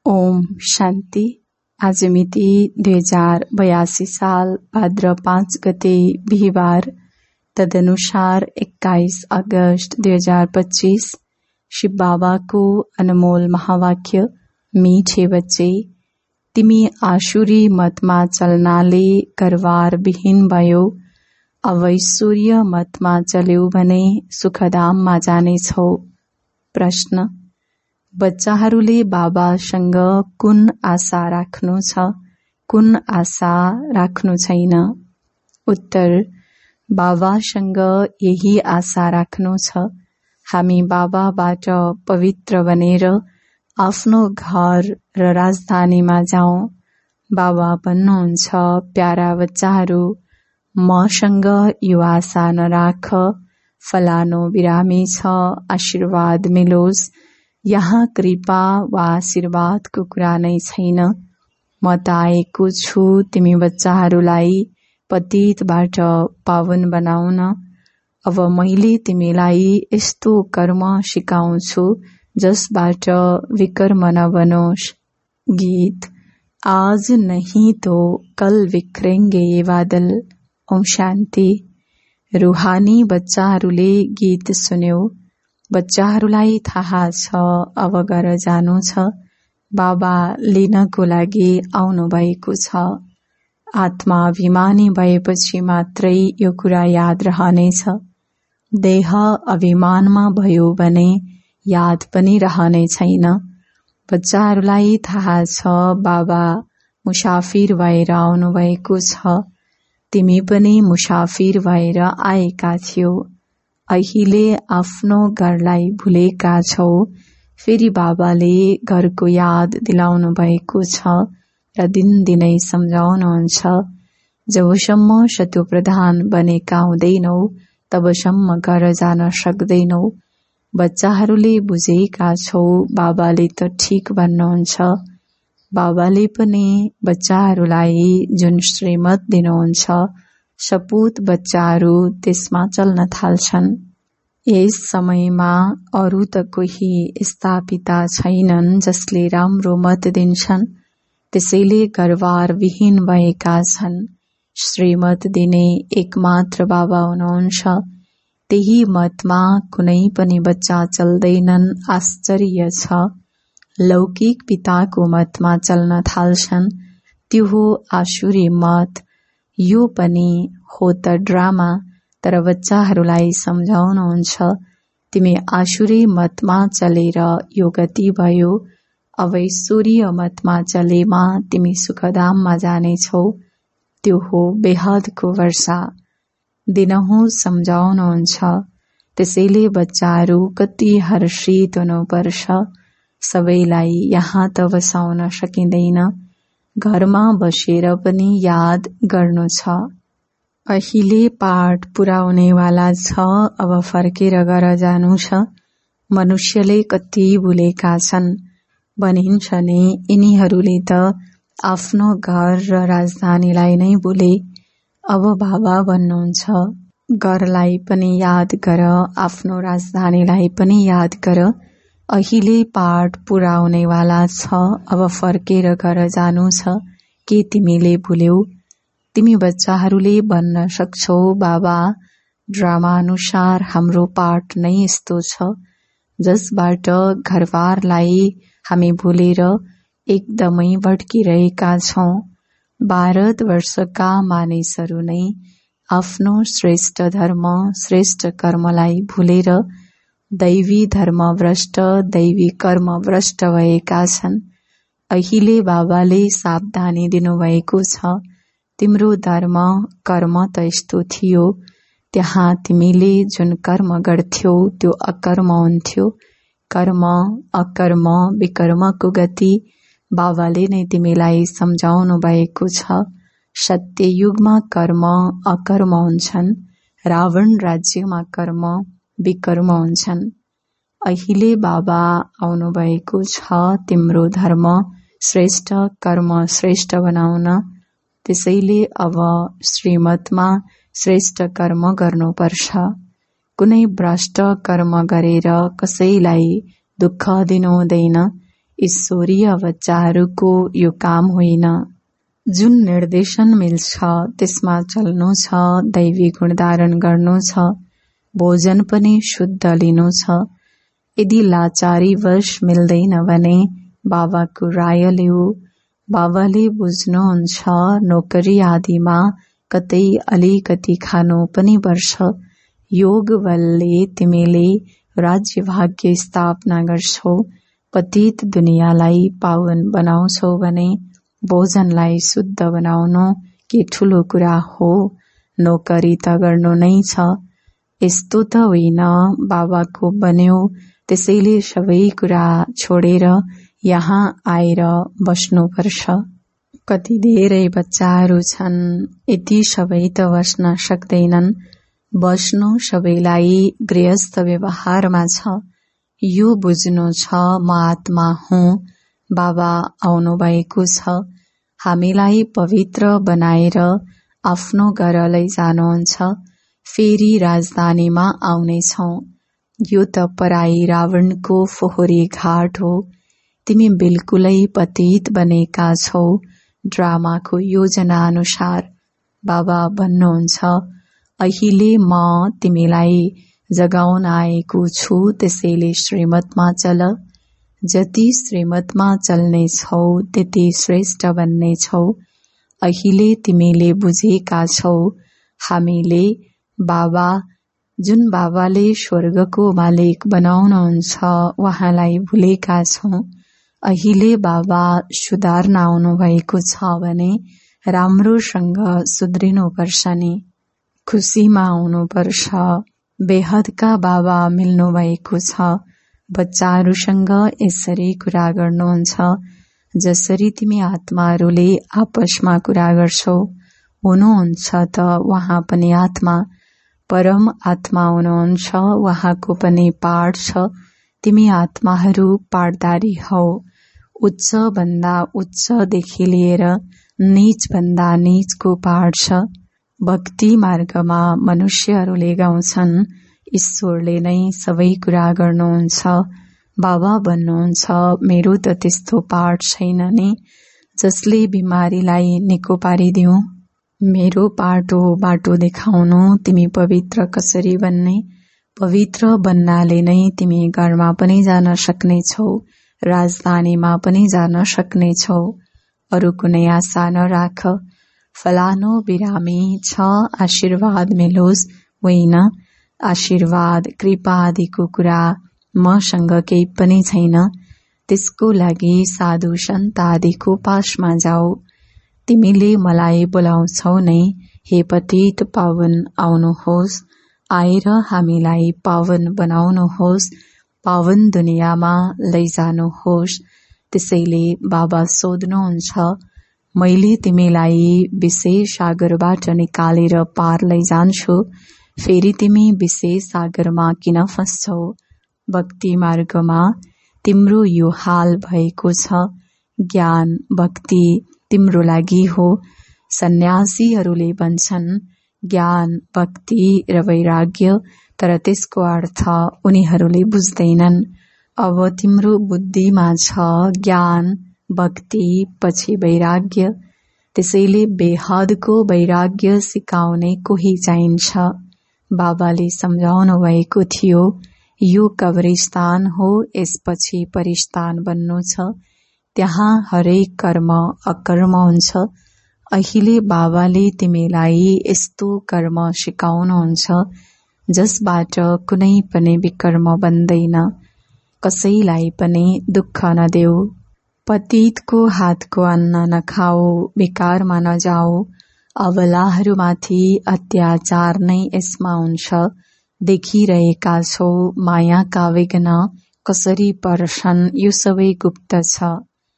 ओम शान्ति। आज मिति 2082 साल भाद्र 5 गते बिहिबार, तदनुसार 21 अगस्त 2025। शिव बाबाको अनमोल महावाक्य, मीठे बच्चे, तिमी आसुरी मतमा चल्नाले करवार विहीन भयो। अब ऐश्वर्य मतमा चल्यौ भने सुखधाममा जानेछौ। प्रश्न: बच्चाहरूले बाबासँग कुन आशा राख्नु छ, कुन आशा राख्नु छैन? उत्तर: बाबासँग यही आशा राख्नु छ, हामी बाबाबाट पवित्र बनेर आफ्नो घर र राजधानीमा जाउँ। बाबा भन्नुहुन्छ, प्यारा बच्चाहरू, मसँग यो आशा नराख, फलानो बिरामी छ, आशीर्वाद मिलोस्। यहाँ कृपा वा आशीर्वादको कुरा नै छैन। म त आएको छु तिमी बच्चाहरूलाई पतितबाट पावन बनाउन। अब मैले तिमीलाई यस्तो कर्म सिकाउँछु जसबाट विकर्म नबनोस्। गीत: आज नहीं तो कल बिखरेंगे ये बादल। ओम शान्ति। रूहानी बच्चाहरूले गीत सुन्यो। बच्चाहरूलाई थाहा छ अब घर जानु छ। बाबा लिनको लागि आउनु भएको छ। आत्मा अभिमानी भएपछि मात्रै यो कुरा याद रहनेछ। देह अभिमानमा भयो भने याद पनि रहने छैन। बच्चाहरूलाई थाहा छ बाबा मुसाफिर भएर आउनु भएको छ। तिमी पनि मुसाफिर भएर आएका थियौ। अहिले आफ्नो घरलाई भुलेका छौ। फेरि बाबाले घरको याद दिलाउनु भएको छ र दिनदिनै सम्झाउनुहुन्छ। जबसम्म शतुप्रधान बनेका हुँदैनौ तबसम्म घर जान सक्दैनौ। बच्चाहरूले बुझेका छौ बाबाले त ठिक भन्नुहुन्छ। बाबाले पनि बच्चाहरूलाई जुन श्रीमत दिनुहुन्छ, सपूत बच्चाहरू त्यसमा चल्न थाल्छन्। यस समयमा अरू त कोही यस्ता पिता छैनन् जसले राम्रो मत दिन्छन्, त्यसैले घरबार विहीन भएका छन्। श्रीमत दिने एकमात्र बाबा हुनुहुन्छ। त्यही मतमा कुनै पनि बच्चा चल्दैनन्। आश्चर्य छ। लौकिक पिताको मतमा चल्न थाल्छन्। त्यो हो आसुरी मत। यो पनि हो त ड्रामा। तर बच्चाहरूलाई सम्झाउनुहुन्छ, तिमी आसुरी मतमा चलेर यो गति भयो। अब ऐश्वर्य मतमा चलेमा तिमी सुखधाममा जानेछौ। त्यो हो बेहदको वर्षा। दिनहुँ सम्झाउनुहुन्छ। त्यसैले बच्चाहरू कति हर्षित हुनुपर्छ। सबैलाई यहाँ त बसाउन सकिँदैन। घरमा बसेर पनि याद गर्नु छ। अहिले पाठ पूरा हुनेवाला छ। अब फर्केर घर जानु छ। मनुष्यले कति भुलेका छन्। भनिन्छ नि, यिनीहरूले त आफ्नो घर र राजधानीलाई नै भुले। अब बाबा भन्नुहुन्छ, घरलाई पनि याद गर, आफ्नो राजधानीलाई पनि याद गर। अहिले पाठ पूरा हुनेवाला छ। अब फर्केर घर जानु छ। के तिमीले भुल्यौ? तिमी बच्चाहरूले भन्न सक्छौ, बाबा ड्रामा अनुसार हाम्रो पाठ नै यस्तो छ जसबाट घरबारलाई हामी भुलेर एकदमै भड्किरहेका छौं। भारतवर्षका मानिसहरू नै आफ्नो श्रेष्ठ धर्म, श्रेष्ठ कर्मलाई भुलेर दैवी धर्म भ्रष्ट, दैवी कर्म भ्रष्ट भएका छन्। अहिले बाबाले सावधानी दिनुभएको छ। तिम्रो धर्म कर्म त यस्तो थियो। त्यहाँ तिमीले जुन कर्म गर्थ्यौ त्यो अकर्म हुन्थ्यो। कर्म, अकर्म, विकर्मको गति बाबाले नै तिमीलाई सम्झाउनु भएको छ। सत्य युगमा कर्म, अकर्म हुन्छन्। रावण राज्यमा कर्म, विकर्म हुन्छन्। अहिले बाबा आउनु भएको छ तिम्रो धर्म श्रेष्ठ, कर्म श्रेष्ठ बनाउन। त्यसैले अब श्रीमतमा श्रेष्ठ कर्म गर्नुपर्छ। कुनै भ्रष्ट कर्म गरेर कसैलाई दुःख दिनु हुँदैन। ईश्वरीय बच्चाहरूको यो काम होइन। जुन निर्देशन मिल्छ त्यसमा चल्नु छ, दैवी गुण धारण गर्नु छ, भोजन पनि शुद्ध लिनु छ। यदि लाचारीवश मिल्दैन भने बाबाको राय लिऊ। बाबाले बुझ्नुहुन्छ नोकरी आदिमा कतै अलिकति खानु पनि पर्छ। योग बलले तिमीले राज्य भाग्य स्थापना गर्छौ, पतित दुनियाँलाई पावन बनाउँछौ भने भोजनलाई शुद्ध बनाउनु के ठूलो कुरा हो। नोकरी त गर्नु नै छ। यस्तो त होइन बाबाको बन्यो त्यसैले सबै कुरा छोडेर यहाँ आएर बस्नुपर्छ। कति धेरै बच्चाहरू छन्, यति सबै त बस्न सक्दैनन्। बस्नु सबैलाई गृहस्थ व्यवहारमा छ। यो बुझ्नु छ म आत्मा हुँ, बाबा आउनु भएको छ, हामीलाई पवित्र बनाएर आफ्नो घर लैजानुहुन्छ। फेरि राजधानीमा आउनेछौ। यो त पराई रावणको फोहोरी घाट हो। तिमी बिल्कुलै पतित बनेका छौ। ड्रामाको योजना अनुसार बाबा भन्नुहुन्छ, अहिले म तिमीलाई जगाउन आएको छु, त्यसैले श्रीमतमा चल। जति श्रीमतमा चल्नेछौ त्यति श्रेष्ठ बन्नेछौ। अहिले तिमीले बुझेका छौ हामीले बाबा, जुन बाबाले स्वर्गको मालिक बनाउनुहुन्छ उहाँलाई भुलेका छौं। अहिले बाबा सुधार्न आउनु भएको छ भने राम्रोसँग सुध्रिनुपर्छ नि। खुसीमा आउनुपर्छ। बेहदका बाबा मिल्नु भएको छ। बच्चाहरूसँग यसरी कुरा गर्नुहुन्छ जसरी तिमी आत्माहरूले आपसमा कुरा गर्छौ। हुनुहुन्छ त उहाँ पनि आत्मा, परम आत्मा हुनुहुन्छ, उहाँको पनि पाठ छ। तिमी आत्माहरू पाठदारी हौ। उच्च भन्दा उच्चदेखि लिएर नीच भन्दा नीचको पाठ छ। भक्ति मार्गमा मनुष्यहरूले गाउँछन्, ईश्वरले नै सबै कुरा गर्नुहुन्छ। बाबा भन्नुहुन्छ, मेरो त त्यस्तो पाठ छैन नि जसले बिमारीलाई निको पारिदिउँ। मेरो पाठ हो बाटो देखाउनु, तिमी पवित्र कसरी बन्ने। पवित्र बन्नाले नै तिमी घरमा पनि जान सक्नेछौ, राजधानीमा पनि जान सक्नेछौ। अरू कुनै आशा नराख। फलानो बिरामी छ, आशीर्वाद मिलोस्, होइन। आशीर्वाद कृपा आदिको कुरा मसँग केही पनि छैन। त्यसको लागि साधु सन्त आदिको पासमा जाऊ। तिमीले मलाई बोलाउँछौ नै, हे पतित पावन आउनुहोस्, आएर हामीलाई पावन बनाउनुहोस्, पावन दुनियाँमा लैजानुहोस्। त्यसैले बाबा सोध्नुहुन्छ, मैले तिमीलाई विशेष सागरबाट निकालेर पार लैजान्छु, फेरि तिमी विशेष सागरमा किन फस्छौ। भक्ति मार्गमा तिम्रो यो हाल भएको छ। ज्ञान भक्ति तिम्रो लागि हो। सन्यासीहरूले भन्छन् ज्ञान भक्ति र वैराग्य, तर त्यसको अर्थ उनीहरूले बुझ्दैनन्। अब तिम्रो बुद्धिमा छ ज्ञान भक्ति पछि वैराग्य, त्यसैले बेहदको वैराग्य सिकाउने कोही चाहिन्छ। बाबाले सम्झाउनु भएको थियो, यो कब्रिस्तान हो, यसपछि परिस्तान बन्नु छ। त्यहाँ हरेक कर्म अकर्म हुन्छ। अहिले बाबाले तिमीलाई यस्तो कर्म सिकाउनुहुन्छ जसबाट कुनै पनि विकर्म बन्दैन। कसैलाई पनि दुःख नदेऊ। पतितको हातको अन्न नखाऊ, विकारमा नजाऊ। अबलाहरूमाथि अत्याचार नै यसमा हुन्छ। देखिरहेका छौ मायाका विघ्न कसरी पर्छन्, यो सबै गुप्त छ।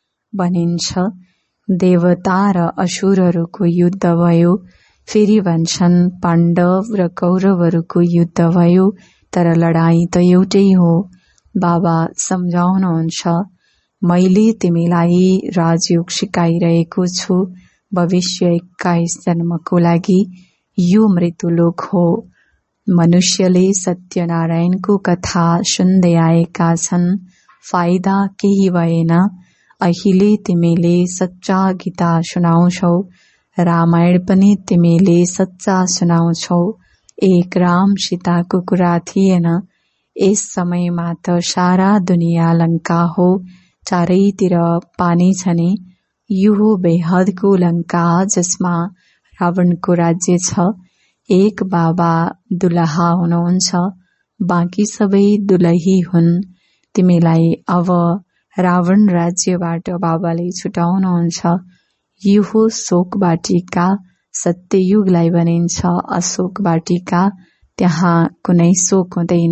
भनिन्छ देवता र असुरहरूको युद्ध भयो, फेरि भन्छन् पाण्डव र कौरवहरूको युद्ध भयो, तर लडाईँ त एउटै हो। बाबा सम्झाउनुहुन्छ, मैले तिमीलाई राजयोग सिकाइरहेको छु। भविष्य 21 जन्मको लागि यो मृत्युलोक हो। मनुष्यले सत्यनारायणको कथा सुन्दै आएका छन्। फाइदा केही भएन। अहिले तिमीले सच्चा गीता सुनाउँछौ, रामायण पनि तिमीले सच्चा सुनाउँछौ। एक राम सीताको कुरा थिएन। यस समयमा त सारा दुनिया लङ्का हो, चारैतिर पानी छ नि। यो हो बेहदको लङ्का जसमा रावणको राज्य छ। एक बाबा दुलहा हुनुहुन्छ, बाँकी सबै दुलही हुन्। तिमीलाई अब रावण राज्यबाट बाबाले छुटाउनुहुन्छ। यो हो शोक वाटिका। सत्ययुगलाई भनिन्छ अशोक वाटिका। त्यहाँ कुनै शोक हुँदैन।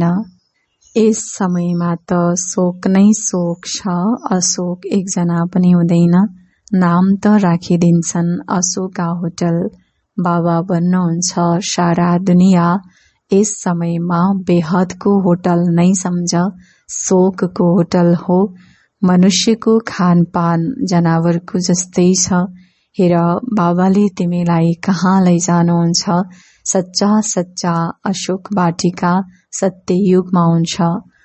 यस समयमा त शोक नै शोक छ, अशोक एकजना पनि हुँदैन। नाम त राखिदिन्छन् अशोका होटल। बाबा भन्नुहुन्छ सारा दुनिया यस समयमा बेहदको होटल नै सम्झ, शोकको होटल हो। मनुष्यको खानपान जनावरको जस्तै छ। हेर बाबाले तिमीलाई कहाँ लैजानुहुन्छ। सच्चा सच्चा अशोक वाटिका सत्ययुगमा हुन्छ।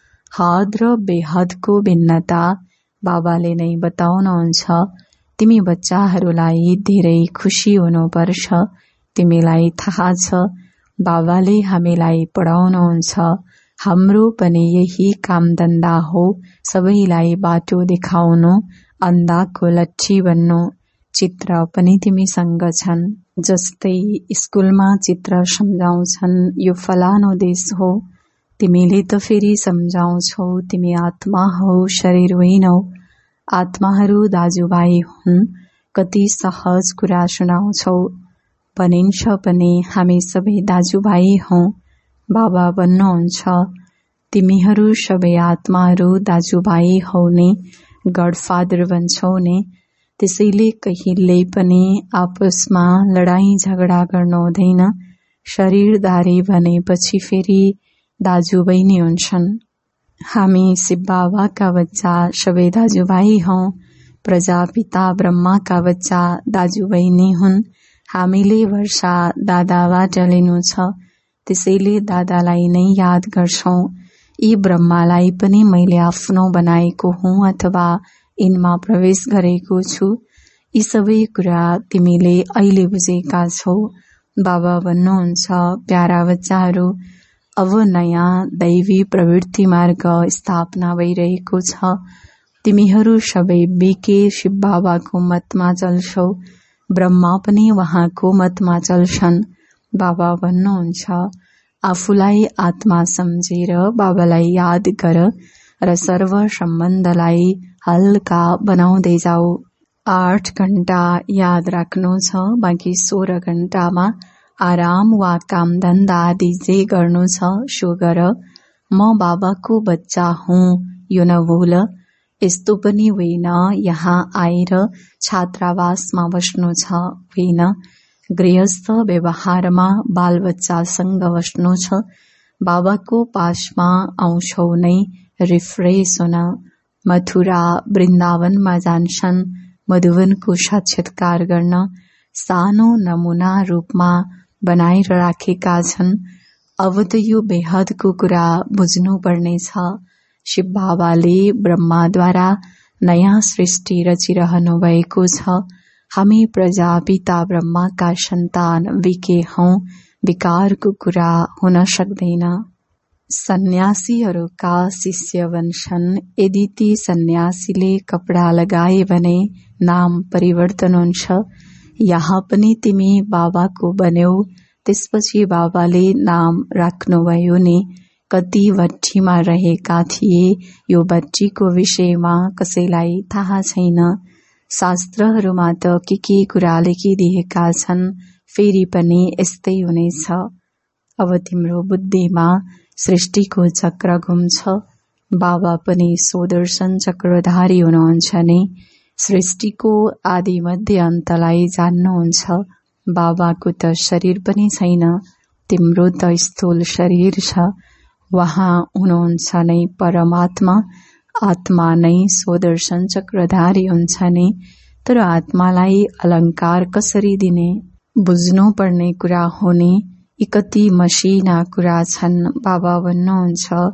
हद र बेहदको भिन्नता बाबाले नै बताउनुहुन्छ। तिमी बच्चाहरूलाई धेरै खुसी हुनुपर्छ। तिमीलाई थाहा छ बाबाले हामीलाई पढाउनुहुन्छ। हाम्रो पनि यही कामधन्दा हो, सबैलाई बाटो देखाउनु, अन्धाको लट्ठी बन्नु। चित्र पनि तिमीसँग छन्। जस्तै स्कुलमा चित्र सम्झाउँछन् यो फलानो देश हो। तिमीले त फेरि सम्झाउँछौ तिमी आत्मा हौ, शरीर होइनौ। आत्माहरू दाजुभाइ हुन्। कति सहज कुरा सुनाउँछौ। भनिन्छ पनि हामी सबै दाजुभाइ हौ। बाबा भन्नुहुन्छ तिमीहरू सबै आत्माहरू दाजुभाइ हौ नि, गडफादर भन्छौ नि। त्यसैले कहिल्यै पनि आपसमा लडाईँ झगडा गर्नु हुँदैन। शरीरधारी भनेपछि फेरि दाजु बहिनी हुन्छन्। हामी शिव बाबाका बच्चा सबै दाजुभाइ हौं। प्रजापिता ब्रह्माका बच्चा दाजु बहिनी हुन्। हामीले वर्षा दादाबाट लिनु छ, त्यसैले दादालाई नै याद गर्छौं। यी ब्रह्मालाई पनि मैले आफ्नो बनाएको हुँ अथवा यिनमा प्रवेश गरेको छु। यी सबै कुरा तिमीले अहिले बुझेका छौ। बाबा भन्नुहुन्छ प्यारा बच्चाहरू, अब नयाँ दैवी प्रवृत्ति मार्ग स्थापना भइरहेको छ। तिमीहरू सबै बिके शिव बाबाको मतमा चल्छौ। ब्रह्मा पनि उहाँको मतमा चल्छन्। बाबा भन्नुहुन्छ आफूलाई आत्मा सम्झेर बाबालाई याद गर र सर्व सम्बन्धलाई हल्का बनाउँदै जाऊ। 8 घण्टा याद राख्नु छ, बाँकी 16 घण्टामा आराम वा कामधन्दा आदि जे गर्नु छ सो गर। म बाबाको बच्चा हुँ यो नभुल। यस्तो पनि होइन यहाँ आएर छात्रावासमा बस्नु छ, होइन। गृहस्थ व्यवहारमा बालबच्चासँग बस्नु छ। बाबाको पासमा आउँछौ नै रिफ्रेश हुन। मथुरा वृन्दावनमा जान्छन् मधुवनको साक्षात्कार गर्न। सानो नमुना रूपमा बनाएर राखेका छन्। अब त यो बेहदको कुरा बुझ्नु पर्नेछ। शिव बाबाले ब्रह्माद्वारा नयाँ सृष्टि रचिरहनु भएको छ। हामी प्रजापिता ब्रह्माका सन्तान विके हौं। विकारको कुरा हुन सक्दैन। सन्यासीहरूका शिष्य बन्छन्। यदि ती सन्यासीले कपडा लगाए भने नाम परिवर्तन हुन्छ। यहाँ पनि तिमी बाबाको बन्यौ, त्यसपछि बाबाले नाम राख्नुभयो नि। कति भट्टीमा रहेका थिए यो भट्टीको विषयमा कसैलाई थाहा छैन। शास्त्रहरूमा त के कुरा लेखिदिएका छन्, फेरि पनि यस्तै हुनेछ। अब तिम्रो बुद्धिमा सृष्टिको चक्र घुम्छ। बाबा पनि सुदर्शन चक्रधारी हुनुहुन्छ नि। सृष्टिको आदि मध्य अन्तलाई जान्नुहुन्छ। बाबाको त शरीर पनि छैन, तिम्रो त स्थूल शरीर छ। वहाँ हुनुहुन्छ नै परमात्मा। आत्मा नै सुदर्शन चक्रधारी हुन्छ नि। तर आत्मालाई अलङ्कार कसरी दिने? बुझ्नु पर्ने कुरा हो नि। यी कति मसिना कुरा छन्। बाबा भन्नुहुन्छ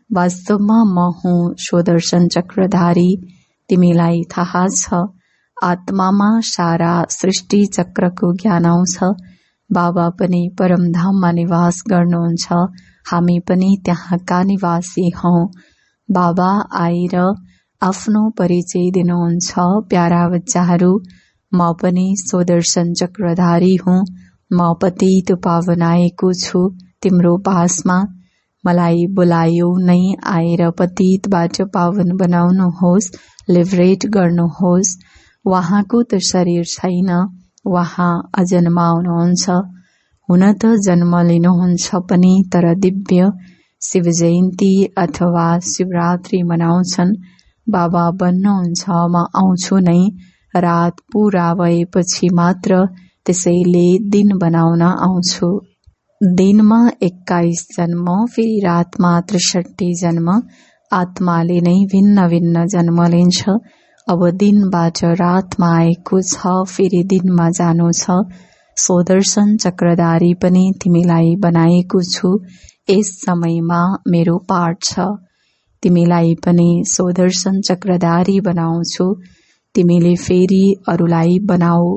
वास्तवमा म हुँ स्वदर्शन चक्रधारी। तिमीलाई थाहा छ आत्मामा सारा सृष्टि चक्रको ज्ञान आउँछ। बाबा पनि परमधाममा निवास गर्नुहुन्छ। हामी पनि त्यहाँका निवासी हौं। बाबा आएर आफ्नो परिचय दिनुहुन्छ। प्यारा बच्चाहरू, म पनि स्वदर्शन चक्रधारी हुँ। म पतित पावन आएको छु तिम्रो पासमा। मलाई बोलायो नै आएर पतितबाट पावन बनाउनुहोस्, लिबरेट गर्नुहोस्। उहाँको त शरीर छैन, उहाँ अजन्मा हुनुहुन्छ। हुन त जन्म लिनुहुन्छ पनि, तर दिव्य शिव जयन्ती अथवा शिवरात्रि मनाउँछन्। बाबा भन्नुहुन्छ म आउँछु नै रात पूरा भएपछि मात्र, त्यसैले दिन बनाउन आउँछु। दिनमा 21 जन्म, फेरि रातमा 63 जन्म। आत्माले नै भिन्न भिन्न जन्म लिन्छ। अब दिनबाट रातमा आएको छ, फेरि दिनमा जानु छ। स्वदर्शन चक्रधारी पनि तिमीलाई बनाएको छु। यस समयमा मेरो पाठ छ। तिमीलाई पनि स्वदर्शन चक्रधारी बनाउँछु। तिमीले फेरि अरूलाई बनाऊ।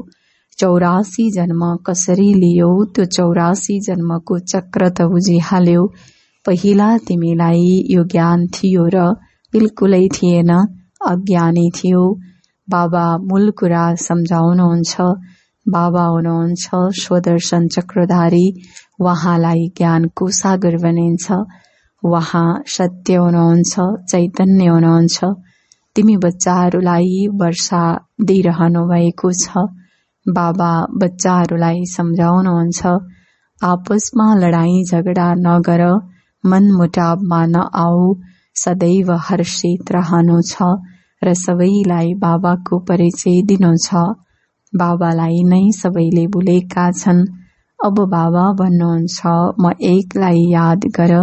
84 जन्म कसरी लियो, त्यो 84 जन्मको चक्र त बुझिहाल्यो। पहिला तिमीलाई यो ज्ञान थियो र बिल्कुलै थिएन, अज्ञानी थियो। बाबा मूल कुरा सम्झाउनुहुन्छ। बाबा हुनुहुन्छ स्वदर्शन चक्रधारी। उहाँलाई ज्ञानको सागर भनिन्छ। उहाँ सत्य हुनुहुन्छ, चैतन्य हुनुहुन्छ। तिमी बच्चाहरूलाई वर्षा दिइरहनु भएको छ। बाबा बच्चाहरूलाई सम्झाउनुहुन्छ, आपसमा लडाईँ झगडा नगर, मनमुटावमा नआऊ, सदैव हर्षित रहनु छ र सबैलाई बाबाको परिचय दिनु छ। बाबालाई नै सबैले भुलेका छन्। अब बाबा भन्नुहुन्छ म एकलाई याद गर।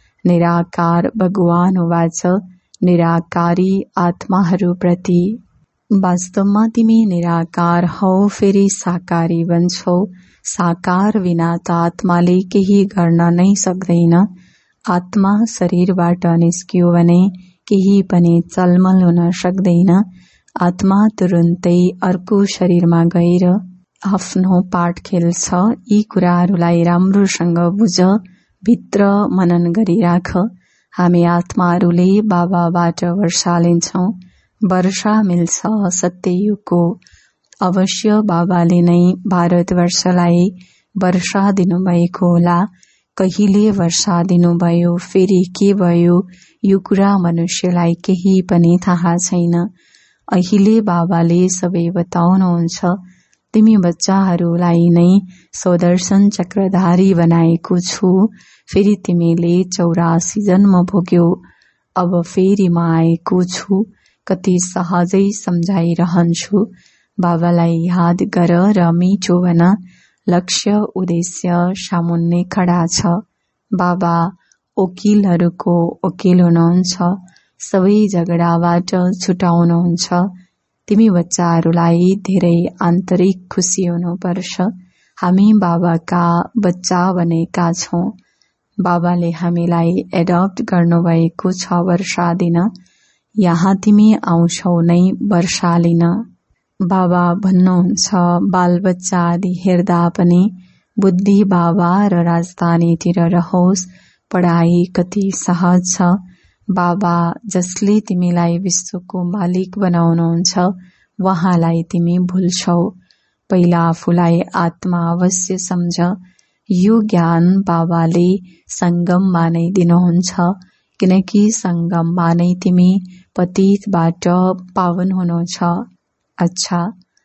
निराकार भगवान हुवाच निराकारी आत्माहरूप्रति। वास्तवमा तिमी निराकार हौ, फेरि साकारी बन्छौ। साकार बिना त आत्माले केही गर्न नै सक्दैन। आत्मा शरीरबाट निस्कियो भने केही पनि चलमल हुन सक्दैन। आत्मा तुरुन्तै अर्को शरीरमा गएर आफ्नो पाठ खेल्छ। यी कुराहरूलाई राम्रोसँग बुझ, भित्र मनन गरिराख। हामी आत्माहरूले बाबाबाट वर्षा लिन्छौं। वर्षा मिल्छ सत्ययुगको। अवश्य बाबाले नै भारतवर्षलाई वर्षा दिनुभएको होला। कहिले वर्षा दिनुभयो, फेरि के भयो, यो कुरा मनुष्यलाई केही पनि थाहा छैन। अहिले बाबाले सबै बताउनुहुन्छ। तिमी बच्चाहरूलाई नै स्वदर्शन चक्रधारी बनाएको छु। फेरि तिमीले 84 जन्म भोग्यौ। अब फेरि म आएको छु। कति सहजै सम्झाइरहन्छु। बाबालाई याद गर र मिठो भन। लक्ष्य उद्देश्य सामुन्ने खडा छ। बाबा वकिलहरूको वकिल हुनुहुन्छ। सबै झगडाबाट छुटाउनुहुन्छ। तिमी बच्चाहरूलाई धेरै आन्तरिक खुसी हुनुपर्छ। हामी बाबाका बच्चा बनेका छौं। बाबाले हामीलाई एडप्ट गर्नुभएको छ वर्षा दिन। यहाँ तिमी आउँछौ नै वर्षा लिन। बाबा भन्नुहुन्छ बालबच्चा आदि हेर्दा पनि बुद्धि बाबा र राजधानीतिर रहोस्। पढाइ कति सहज छ। बाबा जसले तिमीलाई विश्वको मालिक बनाउनुहुन्छ, उहाँलाई तिमी भुल्छौ। पहिला आफूलाई आत्मा अवश्य सम्झ। यो ज्ञान बाबाले संगममा नै दिनुहुन्छ, किनकि संगममा नै तिमी पतितबाट पावन हुनुहुन्छ। अच्छा,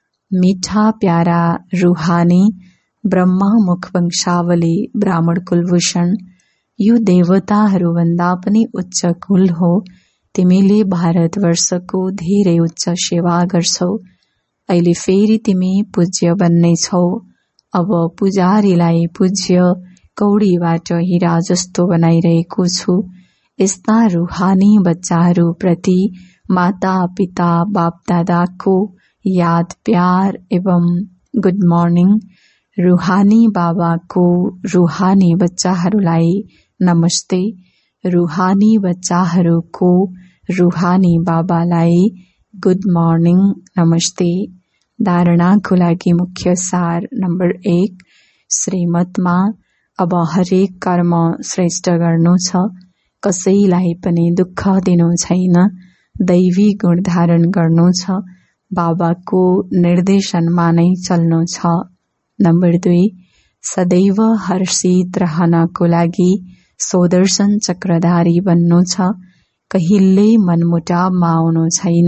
मीठा प्यारा रूहानी ब्रह्मा मुख वंशावली ब्राह्मण कुलभूषण, यो देवताहरूभन्दा पनि उच्च कुल हो। तिमीले भारतवर्षको धेरै उच्च सेवा गर्छौ। अहिले फेरि तिमी पूज्य बन्नेछौ। अब पुजारीलाई पूज्य कौडीबाट हीरा जस्तो बनाइरहेको छु। यस्ता रूहानी बच्चाहरू प्रति माता पिता बाप दादाको याद प्यार एवं गुड मर्निङ। रूहानी बाबाको रूहानी बच्चाहरूलाई नमस्ते। रुहानी बच्चाहरूको रुहानी बाबालाई गुड मर्निङ नमस्ते। धारणाको लागि मुख्य सार नम्बर 1। श्रीमतमा अब हरेक कर्म श्रेष्ठ गर्नु छ। कसैलाई पनि दुःख दिनु छैन। दैवी गुण धारण गर्नु छ। बाबाको निर्देशनमा नै चल्नु छ। नम्बर 2। सदैव हर्षित रहनको लागि सोदर्शन चक्रधारी बन्नु छ। कहिल्यै मनमुटावमा आउनु छैन।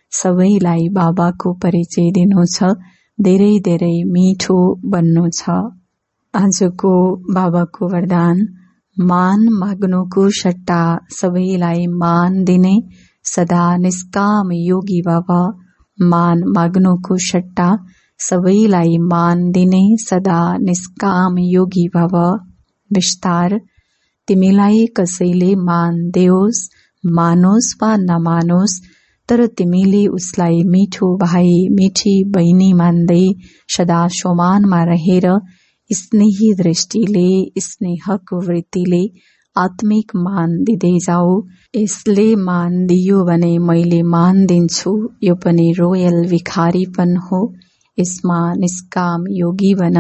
सबैलाई बाबाको परिचय दिनु छ। धेरै धेरै मिठो बन्नु छ। आजको बाबाको वरदान, मान माग्नुको सट्टा सबैलाई मान दिने सदा निष्काम योगी भव। मान माग्नुको सट्टा सबैलाई मान दिने सदा निष्काम योगी भव। विस्तार, तिमीलाई कसैले मान देओस्, मानोस् वा नमानोस्, तर तिमीले उसलाई मिठो भाइ मिठी बहिनी मान्दै सदा सम्मानमा रहेर स्नेही दृष्टिले स्नेहको वृत्तिले आत्मिक मान दिँदै जाऊ। यसले मान दियो भने मैले मान दिन्छु, यो पनि रोयल भिखारीपन हो। यसमा निष्काम योगी बन।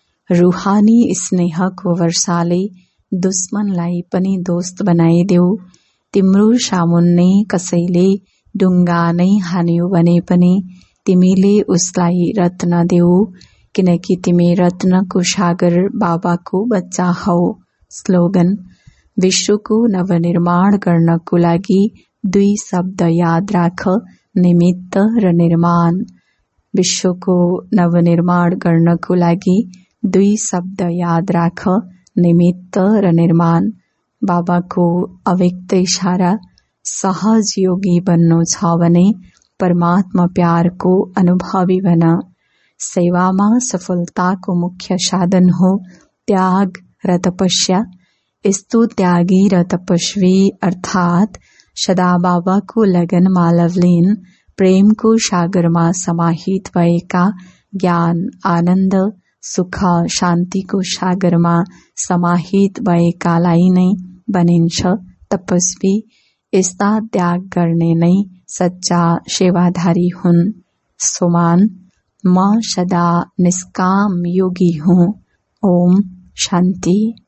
रुहानी स्नेहको वर्षाले दुश्मनलाई पनि दोस्त बनाइदेऊ। तिम्रो सामुन्ने कसैले ढुङ्गा नै हान्यो भने पनि तिमीले उसलाई रत्न देऊ, किनकि तिमी रत्नको सागर बाबाको बच्चा हौ। स्लोगन, विश्वको नवनिर्माण गर्नको लागि 2 शब्द याद राख, निमित्त र निर्माण। विश्वको नवनिर्माण गर्नको लागि 2 शब्द याद राख, निमित्त र निर्माण। बाबाको अव्यक्त इशारा, सहज योगी बन्नु छ भने परमात्मा प्यारको अनुभवी बन। सेवामा सफलताको मुख्य साधन हो त्याग र तपस्या। यस्तो त्यागी र तपस्वी अर्थात् सदा बाबाको लगनमा लवलीन प्रेमको सागरमा समाहित भएका, ज्ञान आनन्द सुख शान्तिको सागरमा समाहित भएकालाई नै बनिन्छ तपस्वी। यस्ता त्याग गर्ने नै सच्चा सेवाधारी हुन्। सोमान, म सदा निष्काम योगी हुँ। ओम शान्ति।